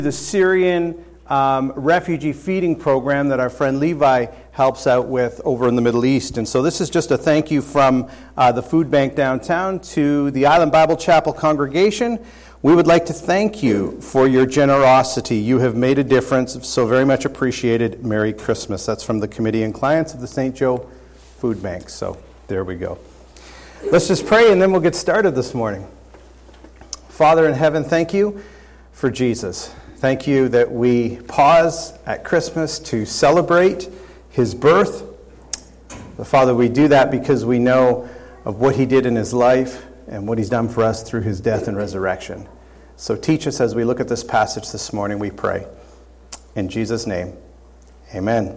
The Syrian refugee feeding program that our friend Levi helps out with over in the Middle East. And so this is just a thank you from the food bank downtown to the Island Bible Chapel congregation. We would like to thank you for your generosity. You have made a difference, so very much appreciated. Merry Christmas. That's from the committee and clients of the St. Joe Food Bank. So there we go. Let's just pray and then we'll get started this morning. Father in heaven, thank you for Jesus. Thank you that we pause at Christmas to celebrate his birth. But Father, we do that because we know of what he did in his life and what he's done for us through his death and resurrection. So teach us as we look at this passage this morning, we pray. In Jesus' name, amen.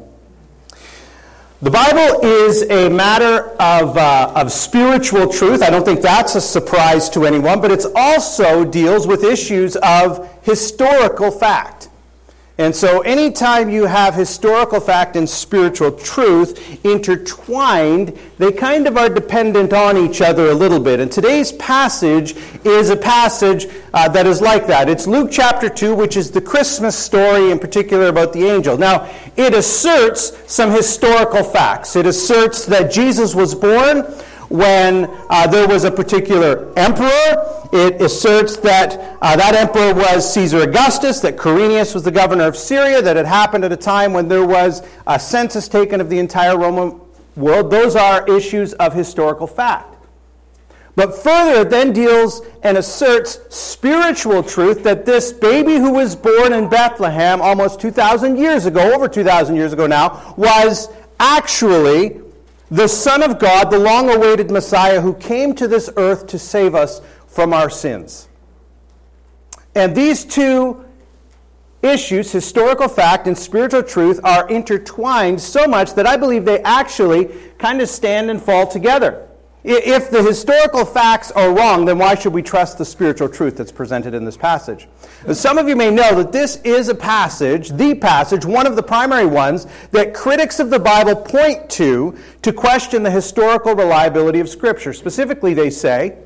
The Bible is a matter of spiritual truth. I don't think that's a surprise to anyone, but it also deals with issues of historical fact. And so anytime you have historical fact and spiritual truth intertwined, they kind of are dependent on each other a little bit. And today's passage is a passage that is like that. It's Luke chapter 2, which is the Christmas story in particular about the angel. Now, it asserts some historical facts. It asserts that Jesus was born when there was a particular emperor. It asserts that that emperor was Caesar Augustus, that Quirinius was the governor of Syria, that it happened at a time when there was a census taken of the entire Roman world. Those are issues of historical fact. But further, it then deals and asserts spiritual truth that this baby who was born in Bethlehem almost 2,000 years ago, over 2,000 years ago now, was actually the Son of God, the long-awaited Messiah who came to this earth to save us from our sins. And these two issues, historical fact and spiritual truth, are intertwined so much that I believe they actually kind of stand and fall together. If the historical facts are wrong, then why should we trust the spiritual truth that's presented in this passage? Some of you may know that this is a passage, the passage, one of the primary ones, that critics of the Bible point to question the historical reliability of Scripture. Specifically, they say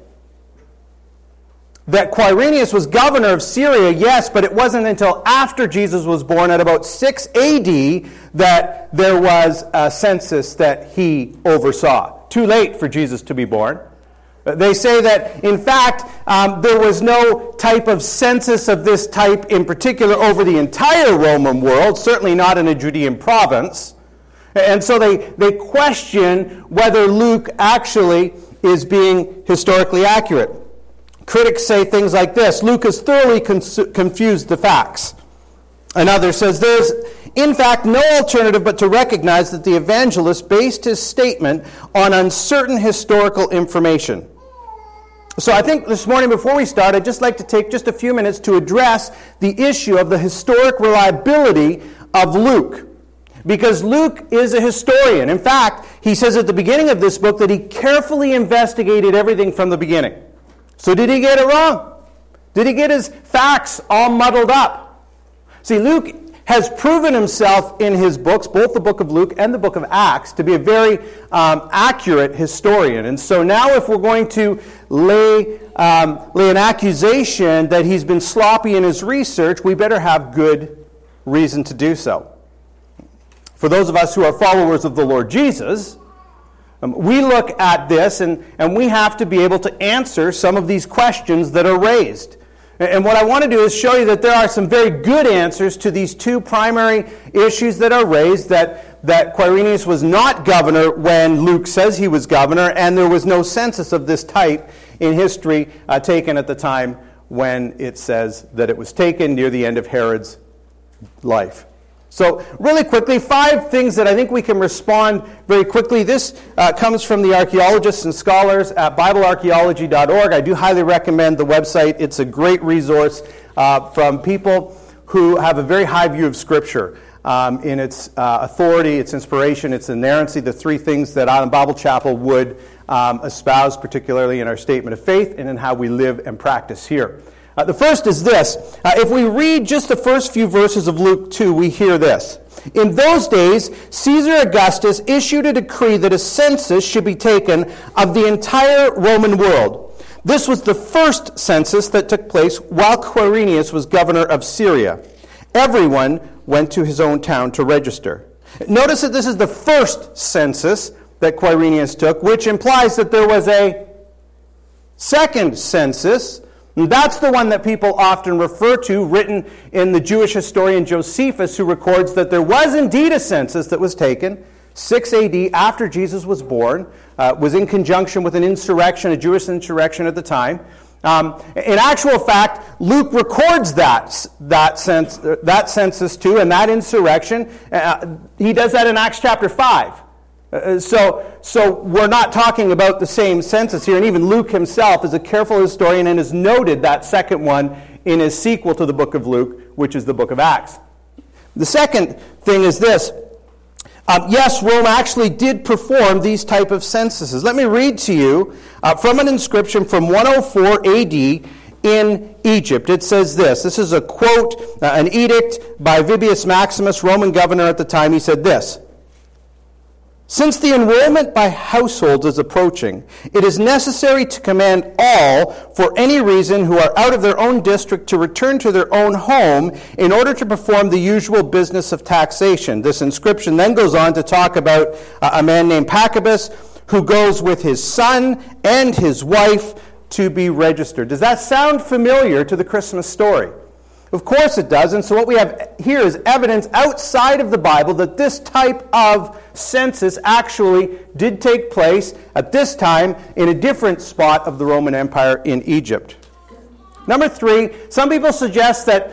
that Quirinius was governor of Syria, yes, but it wasn't until after Jesus was born at about 6 AD that there was a census that he oversaw. Too late for Jesus to be born. They say that, in fact, there was no type of census of this type in particular over the entire Roman world, certainly not in a Judean province. And so they question whether Luke actually is being historically accurate. Critics say things like this: Luke has thoroughly confused the facts. Another says there's, in fact, no alternative but to recognize that the evangelist based his statement on uncertain historical information. So I think this morning, before we start, I'd just like to take just a few minutes to address the issue of the historic reliability of Luke. Because Luke is a historian. In fact, he says at the beginning of this book that he carefully investigated everything from the beginning. So did he get it wrong? Did he get his facts all muddled up? See, Luke has proven himself in his books, both the book of Luke and the book of Acts, to be a very accurate historian. And so now if we're going to lay an accusation that he's been sloppy in his research, we better have good reason to do so. For those of us who are followers of the Lord Jesus, we look at this and we have to be able to answer some of these questions that are raised. And what I want to do is show you that there are some very good answers to these two primary issues that are raised, that Quirinius was not governor when Luke says he was governor, and there was no census of this type in history taken at the time when it says that it was taken near the end of Herod's life. So really quickly, 5 things that I think we can respond very quickly. This comes from the archaeologists and scholars at BibleArchaeology.org. I do highly recommend the website. It's a great resource from people who have a very high view of Scripture in its authority, its inspiration, its inerrancy, the 3 things that Island Bible Chapel would espouse, particularly in our statement of faith and in how we live and practice here. The first is this. If we read just the first few verses of Luke 2, we hear this. In those days, Caesar Augustus issued a decree that a census should be taken of the entire Roman world. This was the first census that took place while Quirinius was governor of Syria. Everyone went to his own town to register. Notice that this is the first census that Quirinius took, which implies that there was a second census. And that's the one that people often refer to, written in the Jewish historian Josephus, who records that there was indeed a census that was taken 6 AD after Jesus was born, was in conjunction with an insurrection, a Jewish insurrection at the time. In actual fact, Luke records that census too, and that insurrection. He does that in Acts chapter 5. So we're not talking about the same census here, and even Luke himself is a careful historian and has noted that second one in his sequel to the book of Luke, which is the book of Acts. The second thing is this. Yes, Rome actually did perform these type of censuses. Let me read to you from an inscription from 104 AD in Egypt. It says this. This is a quote, an edict by Vibius Maximus, Roman governor at the time. He said this: "Since the enrollment by households is approaching, it is necessary to command all, for any reason, who are out of their own district to return to their own home in order to perform the usual business of taxation." This inscription then goes on to talk about a man named Pachybus who goes with his son and his wife to be registered. Does that sound familiar to the Christmas story? Of course it does, and so what we have here is evidence outside of the Bible that this type of census actually did take place at this time in a different spot of the Roman Empire in Egypt. Number 3, some people suggest that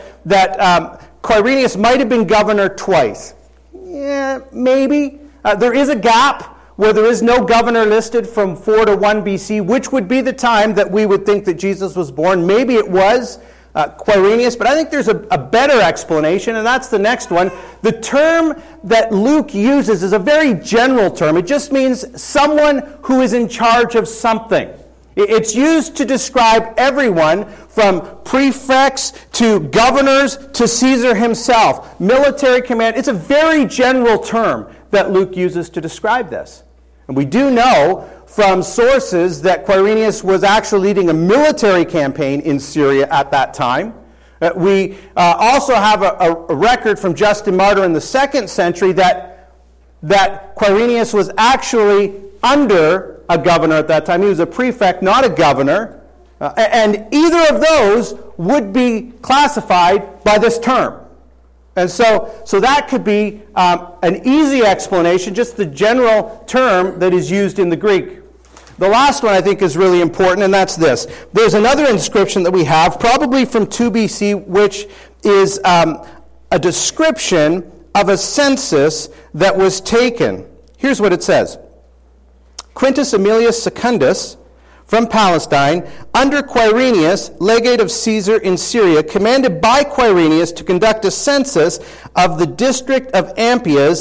Quirinius might have been governor twice. Yeah, maybe. There is a gap where there is no governor listed from 4 to 1 BC, which would be the time that we would think that Jesus was born. Maybe it was Quirinius, but I think there's a better explanation, and that's the next one. The term that Luke uses is a very general term. It just means someone who is in charge of something. It's used to describe everyone from prefects to governors to Caesar himself, military command. It's a very general term that Luke uses to describe this. And we do know from sources that Quirinius was actually leading a military campaign in Syria at that time. We also have a record from Justin Martyr in the 2nd century that Quirinius was actually under a governor at that time. He was a prefect, not a governor. And either of those would be classified by this term. And so that could be an easy explanation, just the general term that is used in the Greek. The last one I think is really important, and that's this. There's another inscription that we have, probably from 2 BC, which is a description of a census that was taken. Here's what it says. Quintus Aemilius Secundus, from Palestine, under Quirinius, legate of Caesar in Syria, commanded by Quirinius to conduct a census of the district of Ampia's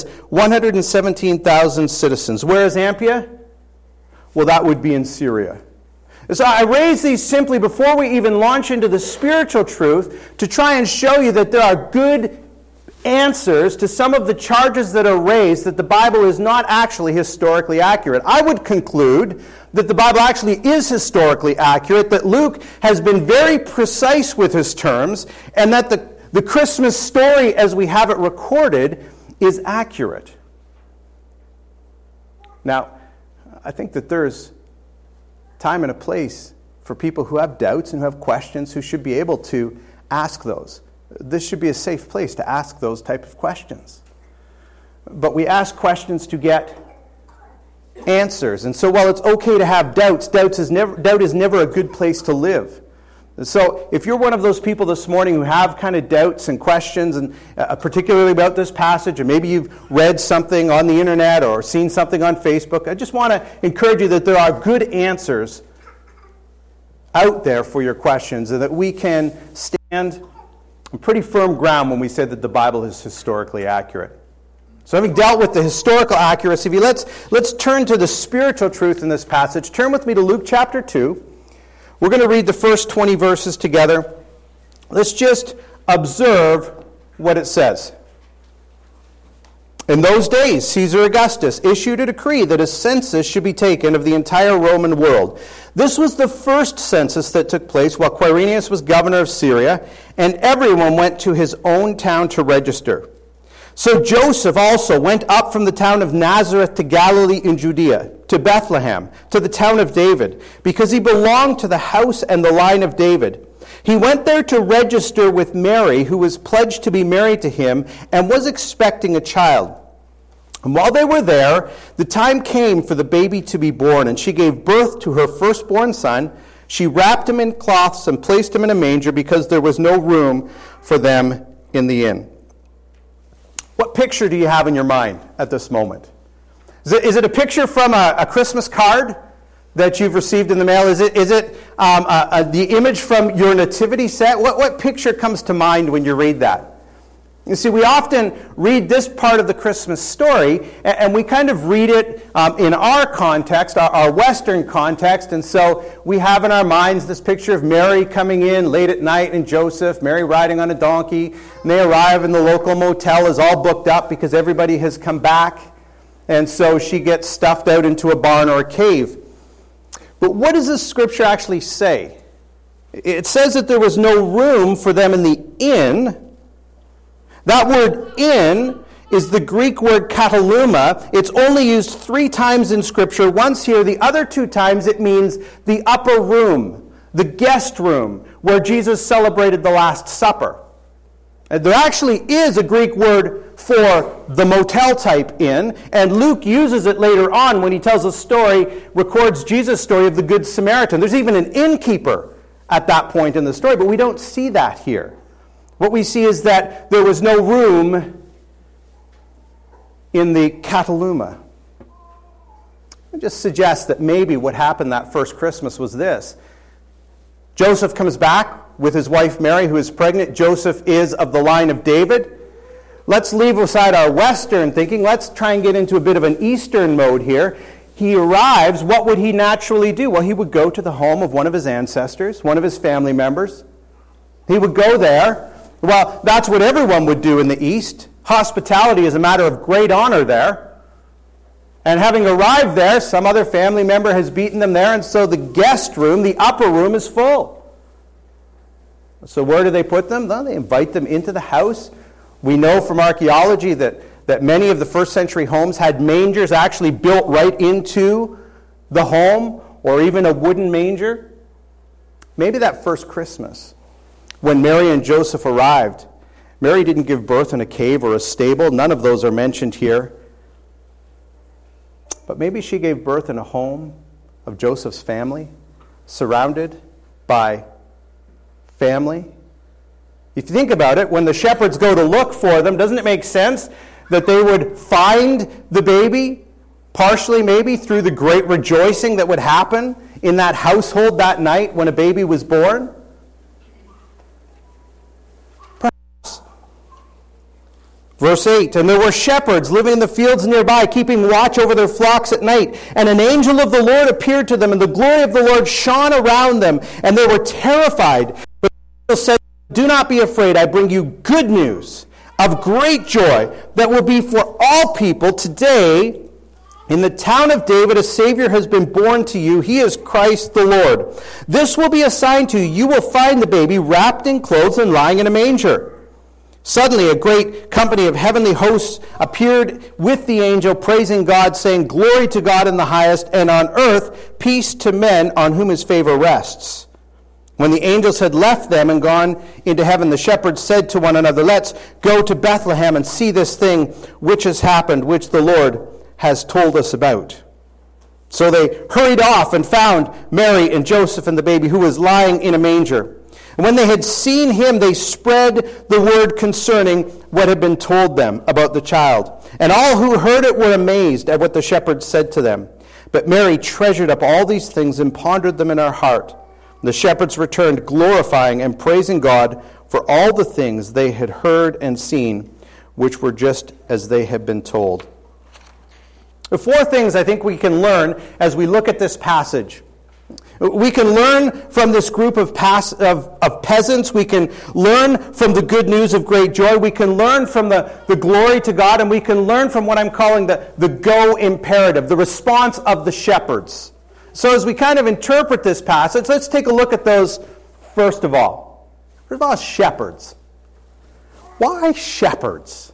117,000 citizens. Where is Ampia? Well, that would be in Syria. So I raise these simply before we even launch into the spiritual truth to try and show you that there are good answers to some of the charges that are raised that the Bible is not actually historically accurate. I would conclude that the Bible actually is historically accurate, that Luke has been very precise with his terms, and that the Christmas story as we have it recorded is accurate. Now, I think that there's time and a place for people who have doubts and who have questions who should be able to ask those. This should be a safe place to ask those type of questions. But we ask questions to get answers. And so while it's okay to have doubts, doubt is never a good place to live. And so if you're one of those people this morning who have kind of doubts and questions, and particularly about this passage, or maybe you've read something on the internet or seen something on Facebook, I just want to encourage you that there are good answers out there for your questions, and that we can stand on pretty firm ground when we say that the Bible is historically accurate. So having dealt with the historical accuracy, let's turn to the spiritual truth in this passage. Turn with me to Luke chapter 2. We're going to read the first 20 verses together. Let's just observe what it says. In those days, Caesar Augustus issued a decree that a census should be taken of the entire Roman world. This was the first census that took place while Quirinius was governor of Syria, and everyone went to his own town to register. So Joseph also went up from the town of Nazareth to Galilee in Judea, to Bethlehem, to the town of David, because he belonged to the house and the line of David. He went there to register with Mary, who was pledged to be married to him and was expecting a child. And while they were there, the time came for the baby to be born, and she gave birth to her firstborn son. She wrapped him in cloths and placed him in a manger because there was no room for them in the inn. What picture do you have in your mind at this moment? Is it a picture from a Christmas card that you've received in the mail? Is it the image from your nativity set? What picture comes to mind when you read that? You see, we often read this part of the Christmas story, and we kind of read it in our context, our Western context, and so we have in our minds this picture of Mary coming in late at night and Joseph, Mary riding on a donkey, and they arrive in the local motel, is all booked up because everybody has come back, and so she gets stuffed out into a barn or a cave. But what does this scripture actually say? It says that there was no room for them in the inn. That word inn is the Greek word kataluma. It's only used 3 times in Scripture. Once here, the other 2 times it means the upper room, the guest room, where Jesus celebrated the Last Supper. And there actually is a Greek word for the motel type inn, and Luke uses it later on when he tells a story, records Jesus' story of the Good Samaritan. There's even an innkeeper at that point in the story, but we don't see that here. What we see is that there was no room in the kataluma. I just suggest that maybe what happened that first Christmas was this. Joseph comes back with his wife Mary, who is pregnant. Joseph is of the line of David. Let's leave aside our Western thinking. Let's try and get into a bit of an Eastern mode here. He arrives. What would he naturally do? Well, he would go to the home of one of his ancestors, one of his family members. He would go there. Well, that's what everyone would do in the East. Hospitality is a matter of great honor there. And having arrived there, some other family member has beaten them there, and so the guest room, the upper room, is full. So where do they put them? Well, they invite them into the house. We know from archaeology that many of the first century homes had mangers actually built right into the home, or even a wooden manger. Maybe that first Christmas, when Mary and Joseph arrived, Mary didn't give birth in a cave or a stable. None of those are mentioned here. But maybe she gave birth in a home of Joseph's family, surrounded by family. If you think about it, when the shepherds go to look for them, doesn't it make sense that they would find the baby, partially maybe through the great rejoicing that would happen in that household that night when a baby was born? Verse 8, and there were shepherds living in the fields nearby, keeping watch over their flocks at night. And an angel of the Lord appeared to them, and the glory of the Lord shone around them, and they were terrified. But the angel said, do not be afraid, I bring you good news of great joy that will be for all people. Today, in the town of David, a Savior has been born to you. He is Christ the Lord. This will be a sign to you. You will find the baby wrapped in clothes and lying in a manger. Suddenly, a great company of heavenly hosts appeared with the angel, praising God, saying, glory to God in the highest, and on earth peace to men on whom his favor rests. When the angels had left them and gone into heaven, the shepherds said to one another, let's go to Bethlehem and see this thing which has happened, which the Lord has told us about. So they hurried off and found Mary and Joseph and the baby, who was lying in a manger. And when they had seen him, they spread the word concerning what had been told them about the child. And all who heard it were amazed at what the shepherds said to them. But Mary treasured up all these things and pondered them in her heart. The shepherds returned, glorifying and praising God for all the things they had heard and seen, which were just as they had been told. The 4 things I think we can learn as we look at this passage. We can learn from this group of peasants. We can learn from the good news of great joy. We can learn from the glory to God, and we can learn from what I'm calling the go imperative, the response of the shepherds. So as we kind of interpret this passage, let's take a look at those first of all. First of all, shepherds. Why shepherds?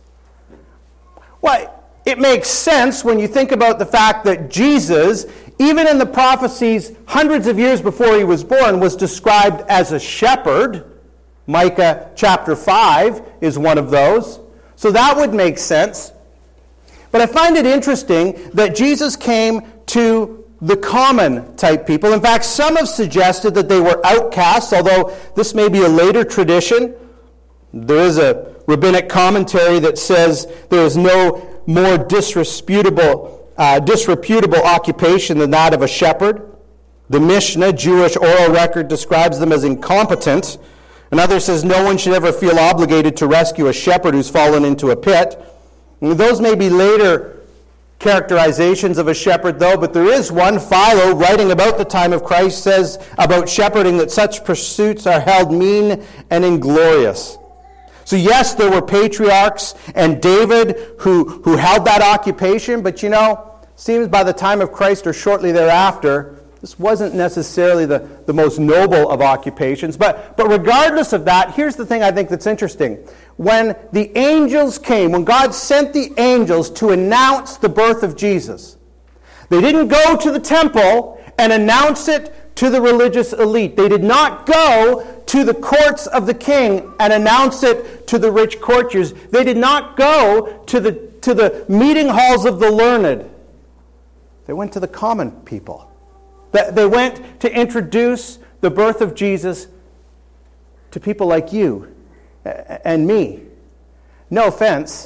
Well, it makes sense when you think about the fact that Jesus, even in the prophecies hundreds of years before he was born, was described as a shepherd. Micah chapter 5 is one of those. So that would make sense. But I find it interesting that Jesus came to the common type people. In fact, some have suggested that they were outcasts, although this may be a later tradition. There is a rabbinic commentary that says there is no more disreputable occupation than that of a shepherd. The Mishnah, Jewish oral record, describes them as incompetent. Another says no one should ever feel obligated to rescue a shepherd who's fallen into a pit. And those may be later characterizations of a shepherd, though, but there is one. Philo, writing about the time of Christ, says about shepherding that such pursuits are held mean and inglorious. So yes, there were patriarchs and David who held that occupation, but seems by the time of Christ or shortly thereafter, this wasn't necessarily the most noble of occupations. But regardless of that, here's the thing I think that's interesting. When the angels came, when God sent the angels to announce the birth of Jesus, they didn't go to the temple and announce it to the religious elite. They did not go to the courts of the king and announce it to the rich courtiers. They did not go to the meeting halls of the learned. They went to the common people. They went to introduce the birth of Jesus to people like you and me. No offense,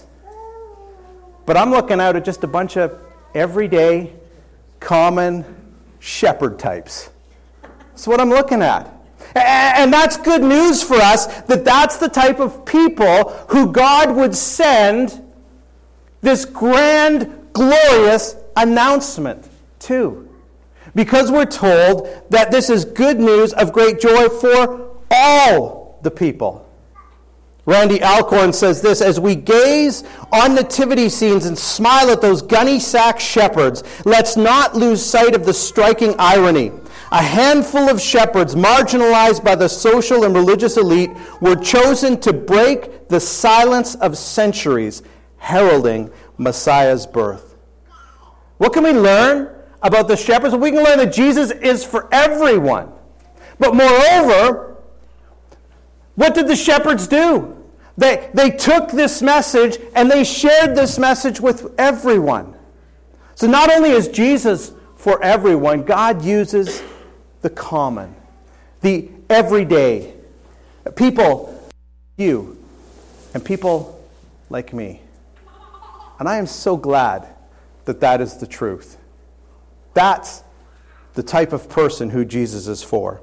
but I'm looking out at just a bunch of everyday, common shepherd types. That's what I'm looking at. And that's good news for us, that's the type of people who God would send this grand, glorious announcement to. Because we're told that this is good news of great joy for all the people. Randy Alcorn says this: as we gaze on nativity scenes and smile at those gunny-sack shepherds, let's not lose sight of the striking irony. A handful of shepherds, marginalized by the social and religious elite, were chosen to break the silence of centuries, heralding Messiah's birth. What can we learn about the shepherds? We can learn that Jesus is for everyone. But moreover, what did the shepherds do? They took this message and they shared this message with everyone. So not only is Jesus for everyone, God uses the common, the everyday, people like you and people like me. And I am so glad that is the truth. That's the type of person who Jesus is for.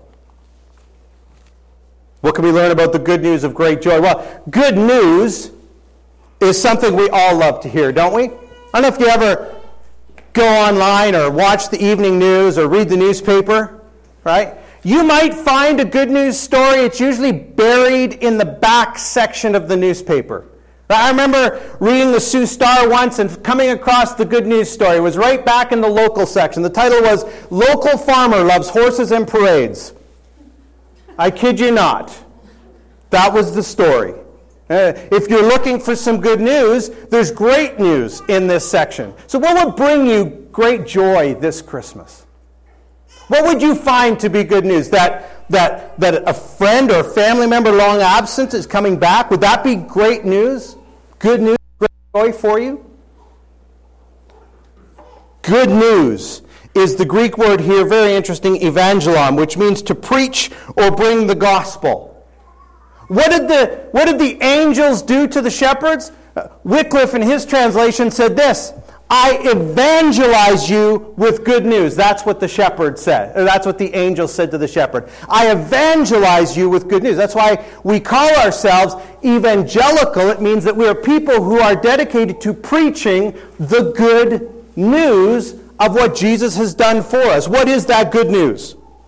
What can we learn about the good news of great joy? Well, good news is something we all love to hear, don't we? I don't know if you ever go online or watch the evening news or read the newspaper, right? You might find a good news story. It's usually buried in the back section of the newspaper. I remember reading the Sioux Star once and coming across the good news story. It was right back in the local section. The title was, "Local Farmer Loves Horses and Parades." I kid you not. That was the story. If you're looking for some good news, there's great news in this section. So what would bring you great joy this Christmas? What would you find to be good news? That a friend or a family member long absent is coming back? Would that be great news? Good news, great joy for you? Good news is the Greek word here, very interesting, evangelon, which means to preach or bring the gospel. What did the angels do to the shepherds? Wycliffe in his translation said this: I evangelize you with good news. That's what the shepherd said. Or that's what the angel said to the shepherd. I evangelize you with good news. That's why we call ourselves evangelical. It means that we are people who are dedicated to preaching the good news of what Jesus has done for us. What is that good news?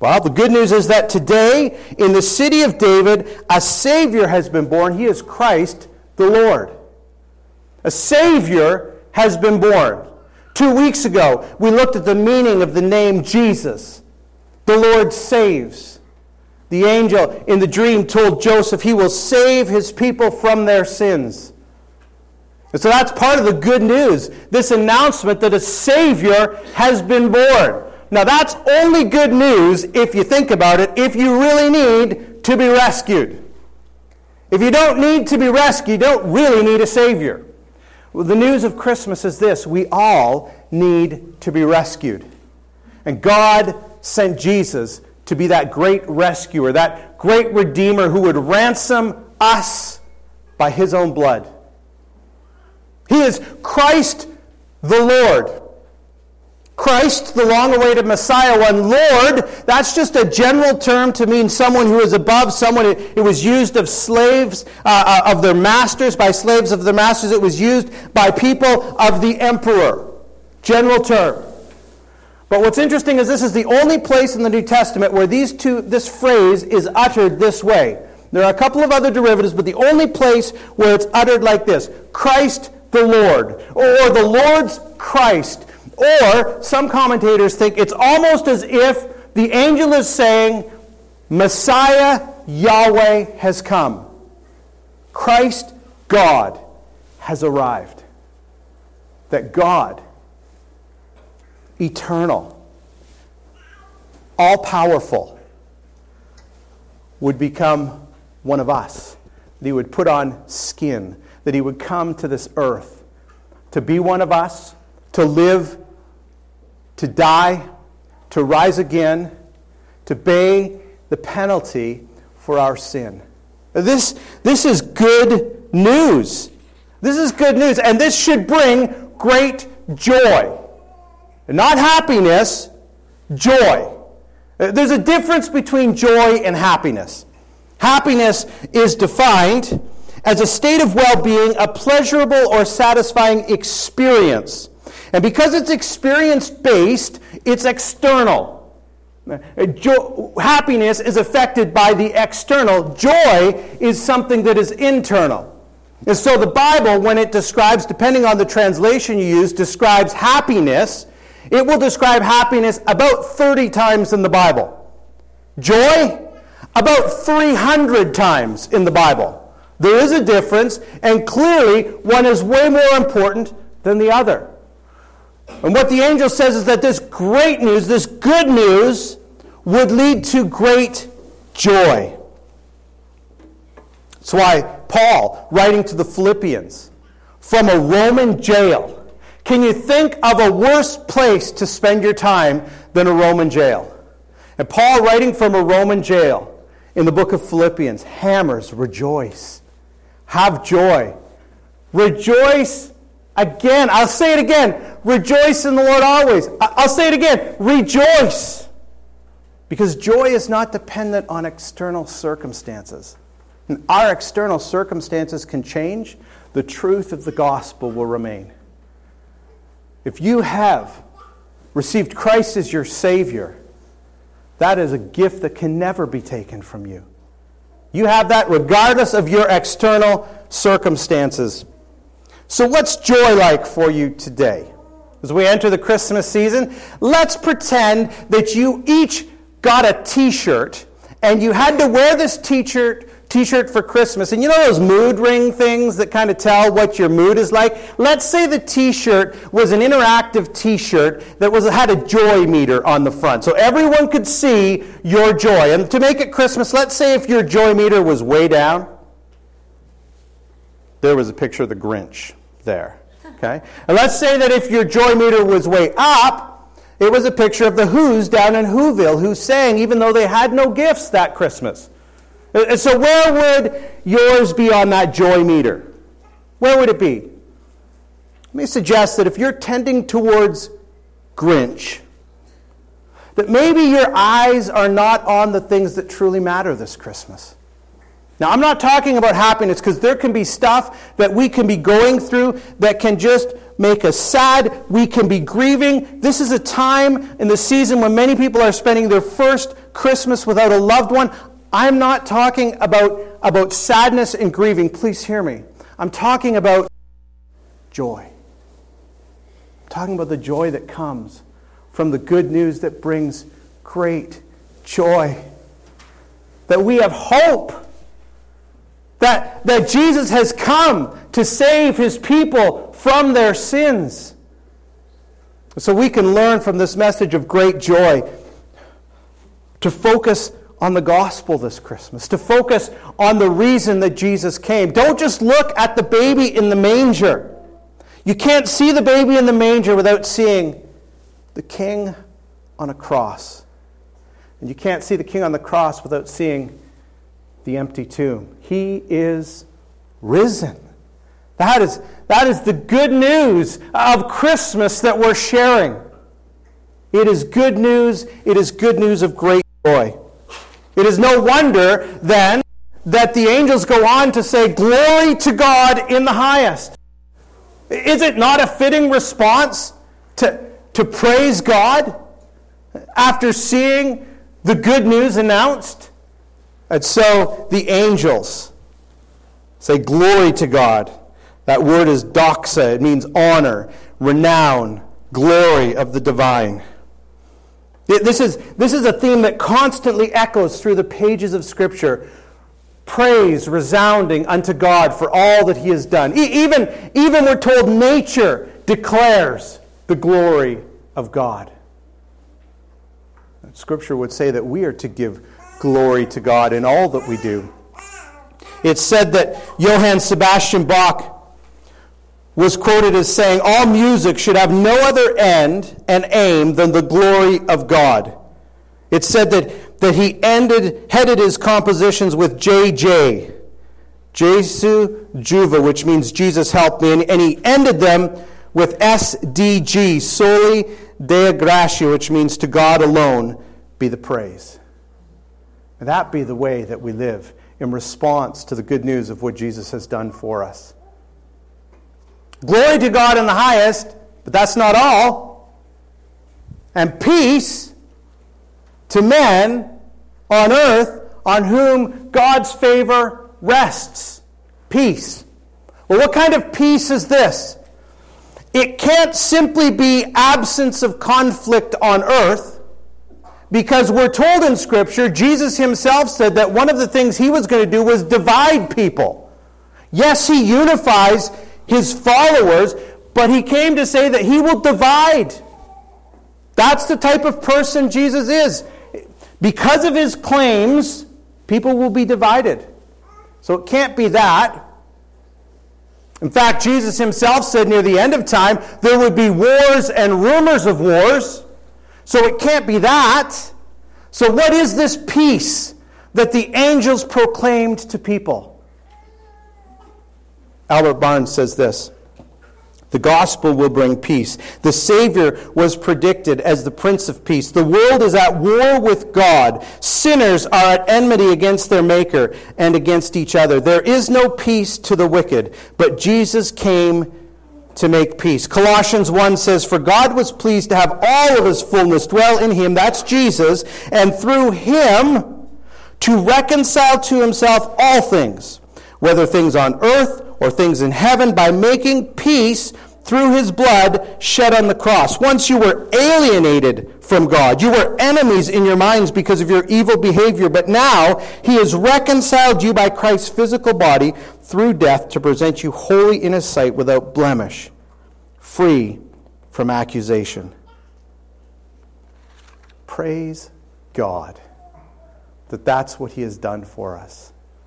Well, the good news is that today, in the city of David, a Savior has been born. He is Christ the Lord. A Savior has been born. 2 weeks ago, we looked at the meaning of the name Jesus. The Lord saves. The angel in the dream told Joseph he will save his people from their sins. And so that's part of the good news, this announcement that a Savior has been born. Now that's only good news, if you think about it, if you really need to be rescued. If you don't need to be rescued, you don't really need a Savior. Well, the news of Christmas is this: we all need to be rescued. And God sent Jesus to be that great rescuer, that great redeemer who would ransom us by his own blood. He is Christ the Lord. Christ, the long-awaited Messiah one. Lord, that's just a general term to mean someone who is above someone. It was used of slaves of their masters, by slaves of their masters. It was used by people of the emperor. General term. But what's interesting is this is the only place in the New Testament where this phrase is uttered this way. There are a couple of other derivatives, but the only place where it's uttered like this: Christ the Lord, or the Lord's Christ. Or some commentators think it's almost as if the angel is saying, Messiah Yahweh has come. Christ God has arrived. That God, eternal, all-powerful, would become one of us. That he would put on skin. That he would come to this earth to be one of us, to live, to die, to rise again, to pay the penalty for our sin. This is good news. This is good news, and this should bring great joy. Not happiness, joy. There's a difference between joy and happiness. Happiness is defined as a state of well-being, a pleasurable or satisfying experience. And because it's experience-based, it's external. Happiness is affected by the external. Joy is something that is internal. And so the Bible, when it describes, depending on the translation you use, describes happiness, it will describe happiness about 30 times in the Bible. Joy, about 300 times in the Bible. There is a difference, and clearly one is way more important than the other. And what the angel says is that this great news, this good news, would lead to great joy. That's why Paul, writing to the Philippians, from a Roman jail, can you think of a worse place to spend your time than a Roman jail? And Paul, writing from a Roman jail, in the book of Philippians, hammers, rejoice. Have joy. Rejoice again. I'll say it again. Rejoice in the Lord always. I'll say it again. Rejoice. Because joy is not dependent on external circumstances. And our external circumstances can change. The truth of the gospel will remain. If you have received Christ as your Savior, that is a gift that can never be taken from you. You have that regardless of your external circumstances. So what's joy like for you today? As we enter the Christmas season, let's pretend that you each got a t-shirt and you had to wear this t-shirt for Christmas. And you know those mood ring things that kind of tell what your mood is like? Let's say the t-shirt was an interactive t-shirt that had a joy meter on the front. So everyone could see your joy. And to make it Christmas, let's say if your joy meter was way down, there was a picture of the Grinch there. Okay? And let's say that if your joy meter was way up, it was a picture of the Who's down in Whoville who sang even though they had no gifts that Christmas. And so where would yours be on that joy meter? Where would it be? Let me suggest that if you're tending towards Grinch, that maybe your eyes are not on the things that truly matter this Christmas. Now, I'm not talking about happiness because there can be stuff that we can be going through that can just make us sad. We can be grieving. This is a time in the season when many people are spending their first Christmas without a loved one, I'm not talking about sadness and grieving. Please hear me. I'm talking about joy. I'm talking about the joy that comes from the good news that brings great joy. That we have hope. That Jesus has come to save his people from their sins. So we can learn from this message of great joy to focus on the gospel this Christmas, to focus on the reason that Jesus came. Don't just look at the baby in the manger. You can't see the baby in the manger without seeing the King on a cross. And you can't see the King on the cross without seeing the empty tomb. He is risen. That is the good news of Christmas that we're sharing. It is good news. It is good news of great joy. It is no wonder, then, that the angels go on to say, "Glory to God in the highest." Is it not a fitting response to praise God after seeing the good news announced? And so the angels say, "Glory to God." That word is doxa. It means honor, renown, glory of the divine. This is a theme that constantly echoes through the pages of Scripture. Praise resounding unto God for all that he has done. Even we're told nature declares the glory of God. Scripture would say that we are to give glory to God in all that we do. It's said that Johann Sebastian Bach was quoted as saying, "All music should have no other end and aim than the glory of God." It's said that he headed his compositions with JJ, Jesu Juva, which means Jesus help me, and he ended them with SDG, Soli Deo Gratia, which means to God alone be the praise. And that be the way that we live in response to the good news of what Jesus has done for us. Glory to God in the highest, but that's not all. And peace to men on earth on whom God's favor rests. Peace. Well, what kind of peace is this? It can't simply be absence of conflict on earth, because we're told in Scripture, Jesus himself said that one of the things he was going to do was divide people. Yes, he unifies his followers, but he came to say that he will divide. That's the type of person Jesus is. Because of his claims, people will be divided. So it can't be that. In fact, Jesus himself said near the end of time, there would be wars and rumors of wars. So it can't be that. So what is this peace that the angels proclaimed to people? Albert Barnes says this: the gospel will bring peace. The Savior was predicted as the Prince of Peace. The world is at war with God. Sinners are at enmity against their Maker and against each other. There is no peace to the wicked, but Jesus came to make peace. Colossians 1 says, "For God was pleased to have all of his fullness dwell in him," that's Jesus, "and through him to reconcile to himself all things, whether things on earth or things in heaven, by making peace through his blood shed on the cross." Once you were alienated from God. You were enemies in your minds because of your evil behavior, but now he has reconciled you by Christ's physical body through death to present you holy in his sight, without blemish, free from accusation. Praise God that that's what he has done for us.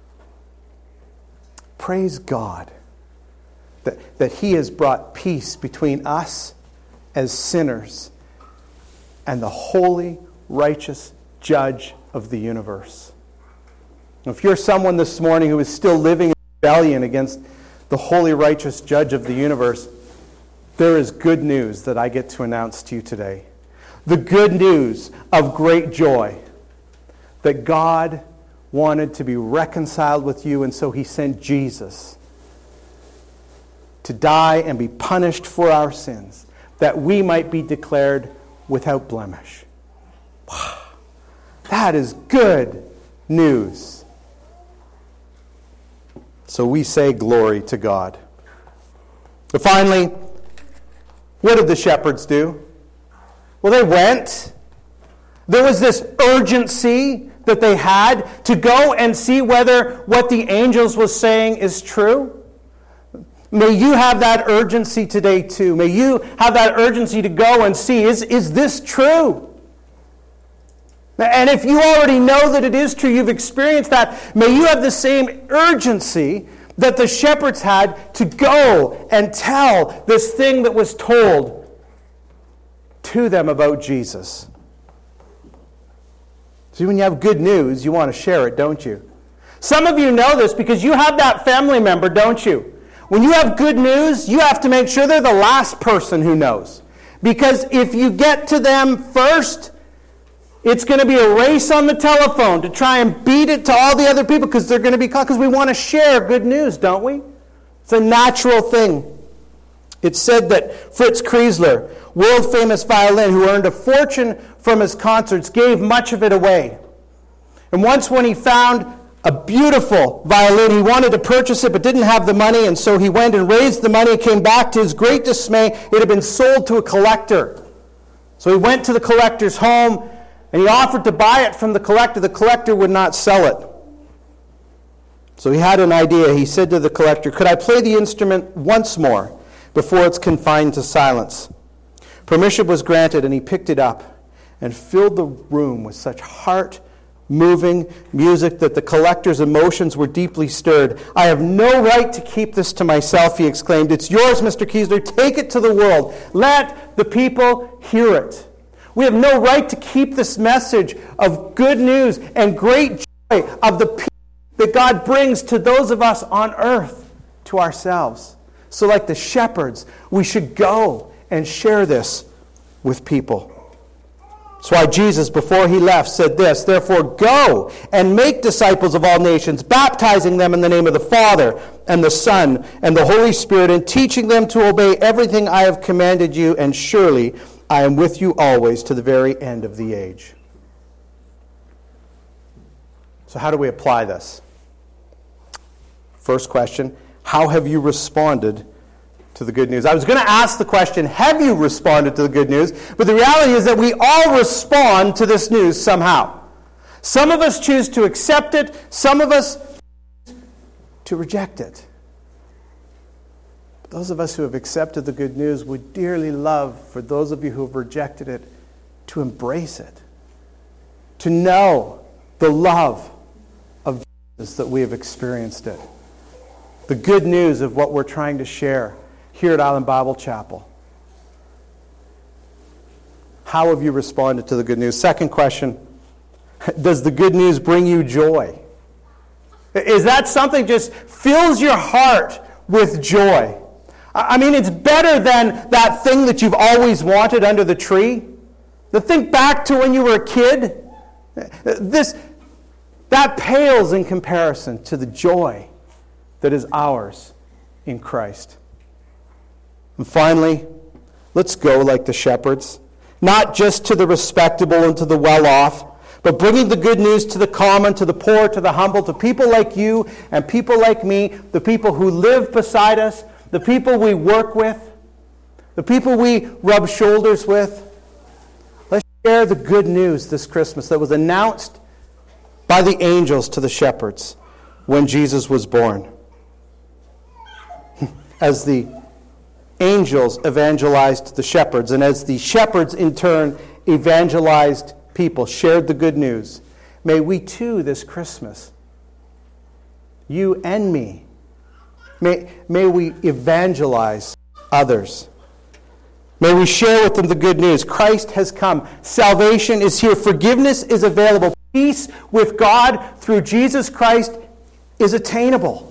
Praise God that he has brought peace between us as sinners and the holy, righteous judge of the universe. If you're someone this morning who is still living in rebellion against the holy, righteous judge of the universe, there is good news that I get to announce to you today. The good news of great joy, that God wanted to be reconciled with you, and so he sent Jesus to die and be punished for our sins, that we might be declared without blemish. That is good news. So we say glory to God. But finally, what did the shepherds do? Well, they went. There was this urgency that they had to go and see whether what the angels was saying is true. May you have that urgency today too. May you have that urgency to go and see, is this true? And if you already know that it is true, you've experienced that, may you have the same urgency that the shepherds had to go and tell this thing that was told to them about Jesus. See, when you have good news, you want to share it, don't you? Some of you know this because you have that family member, don't you? When you have good news, you have to make sure they're the last person who knows. Because if you get to them first, it's going to be a race on the telephone to try and beat it to all the other people because they're going to be caught. Because we want to share good news, don't we? It's a natural thing. It's said that Fritz Kreisler, world-famous violin who earned a fortune from his concerts, gave much of it away. And once when he found a beautiful violin, he wanted to purchase it but didn't have the money, and so he went and raised the money, came back to his great dismay. It had been sold to a collector. So he went to the collector's home, and he offered to buy it from the collector. The collector would not sell it. So he had an idea. He said to the collector, "Could I play the instrument once more before it's confined to silence?" Permission was granted, and he picked it up and filled the room with such heart-moving music that the collector's emotions were deeply stirred. "I have no right to keep this to myself," he exclaimed. "It's yours, Mr. Kreisler. Take it to the world. Let the people hear it. We have no right to keep this message of good news and great joy of the peace that God brings to those of us on earth to ourselves." So like the shepherds, we should go and share this with people. That's why Jesus, before he left, said this, "Therefore go and make disciples of all nations, baptizing them in the name of the Father and the Son and the Holy Spirit, and teaching them to obey everything I have commanded you, and surely I am with you always to the very end of the age." So how do we apply this? First question, how have you responded to the good news? I was going to ask the question, have you responded to the good news? But the reality is that we all respond to this news somehow. Some of us choose to accept it, some of us choose to reject it. But those of us who have accepted the good news would dearly love for those of you who have rejected it to embrace it, to know the love of Jesus that we have experienced it. The good news of what we're trying to share here at Island Bible Chapel. How have you responded to the good news? Second question, does the good news bring you joy? Is that something just fills your heart with joy? I mean, it's better than that thing that you've always wanted under the tree. Think back to when you were a kid. That pales in comparison to the joy that is ours in Christ. And finally, let's go like the shepherds, not just to the respectable and to the well-off, but bringing the good news to the common, to the poor, to the humble, to people like you and people like me, the people who live beside us, the people we work with, the people we rub shoulders with. Let's share the good news this Christmas that was announced by the angels to the shepherds when Jesus was born. As the angels evangelized the shepherds, and as the shepherds in turn evangelized people, shared the good news, may we too this Christmas, you and me, may we evangelize others. May we share with them the good news. Christ has come. Salvation is here. Forgiveness is available. Peace with God through Jesus Christ is attainable.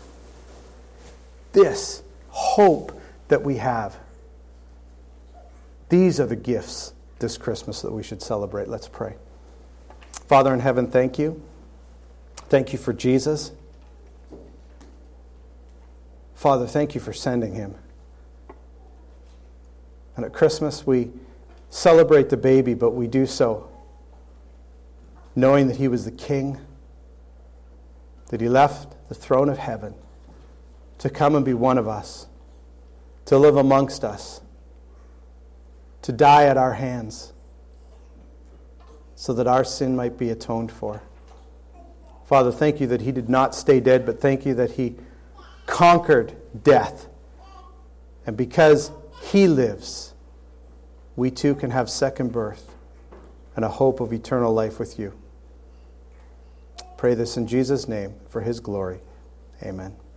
This hope that we have. These are the gifts this Christmas that we should celebrate. Let's pray. Father in heaven, thank you. Thank you for Jesus. Father, thank you for sending him. And at Christmas we celebrate the baby, but we do so knowing that he was the King, that he left the throne of heaven to come and be one of us, to live amongst us, to die at our hands, so that our sin might be atoned for. Father, thank you that he did not stay dead, but thank you that he conquered death. And because he lives, we too can have second birth and a hope of eternal life with you. Pray this in Jesus' name for his glory. Amen.